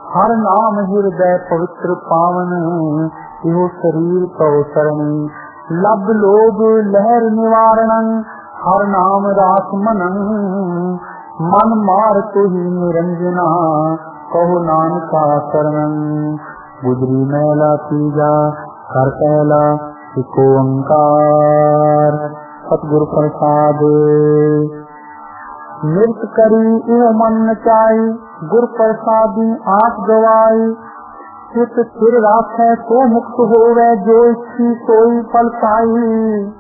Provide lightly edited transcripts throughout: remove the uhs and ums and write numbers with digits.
हर नाम हृदय पवित्र पावन, इहो शरीर कहो सरणी। लब लोभ लहर निवारण, हर नाम रास मनन, मन मार तुही निरंजना, कहो नानका शरणन। गुजरी मैला तीजा कर पहला इको ओंकार, सतगुर प्रसाद। मृत करी इह मन नचाई, गुर प्रसादी आप गवाई। चित स्थिर राखै तो मुक्त होवे, जो इच्छी सोई फल पाई।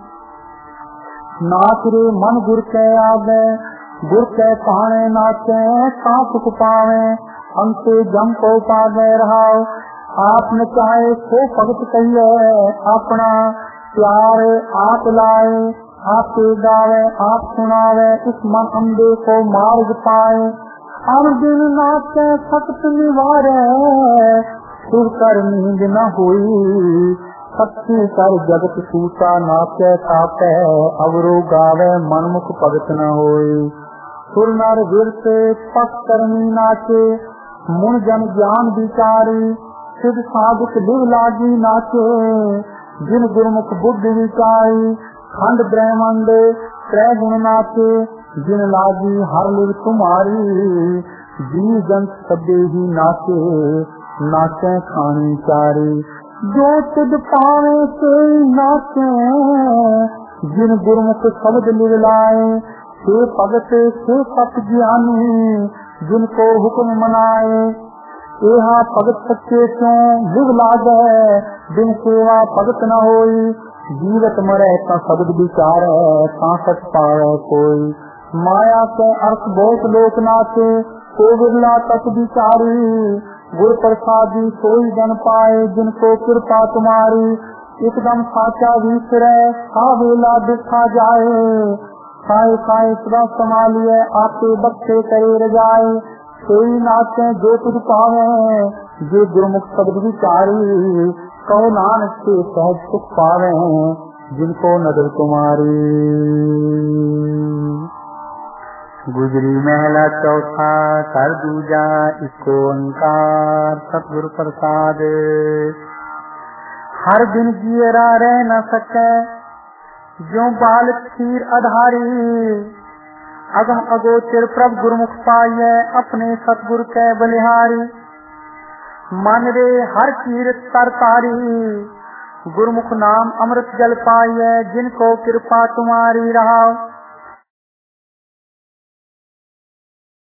नाच रे मन गुर कै आवे, गुर कै पाणे नाचै, ता सुख पावे। अंते जम को पावे रहाओ, आप न चाहे सो भगत कहिए। अपना प्यार आप लाए, आप गावे आप सुनावे, इस मन अंधे को मार्ग पाए। हर दिन नाचे सख्त निवारे, सुर कर नींद न हुई। शक्ति कर जगत सूता, नाचे तापे अवरो गावे, मनमुख भगत न होई। सुर नर विरत पक करनी नाचे, मुन जन ज्ञान विचारी। सिद्ध साधक लिव लागी नाचे, जिन गुरमुख बुद्धि विचारी। खंड ब्रह्मांड त्रय गुण नाचे, जिन लागी हर लिव तुम्हारी। जीव जंत सबे ही नाचे, नाचे खानी चारी। जो तुझ पावे से नाचे, जिन गुरमुख शब्द लिव लाए। से भगत से सत ज्ञानी, जिनको हुक्म मनाए। एहा भगत सच्चे क्यों लिव लागे, बिन सेवा भगत न होई। जीवत मरे ता शब्द विचार, ता सच पावे कोई। माया के अर्थ बहुत लोक नाचे, को बिरला तक विचारी। गुर प्रसादी सोई जन पाए, जिनको कृपा तुम्हारी। एकदम साचा विसरे, सा वेला दिखा जाए। साए साए सदा संभालिए, आपके बख्शे करे रजाए। सोई नाचे जो तुझ पावे, जो गुरमुख शब्द विचारी। कहो नानक से सहज सुख पावे, जिनको नजर तुम्हारी। गुजरी महला चौथा कर दूजा इको ओंकार, सतगुर प्रसाद। हर दिन जियरा रह न सके, जो बाल खीर आधारी। अगम अगोचर प्रभ गुरमुख पाइए, अपने सतगुर कै बलिहारी। मन रे हर कीरत तर तारी, गुरमुख नाम अमृत जल पाइए। जिनको कृपा तुम्हारी रहा,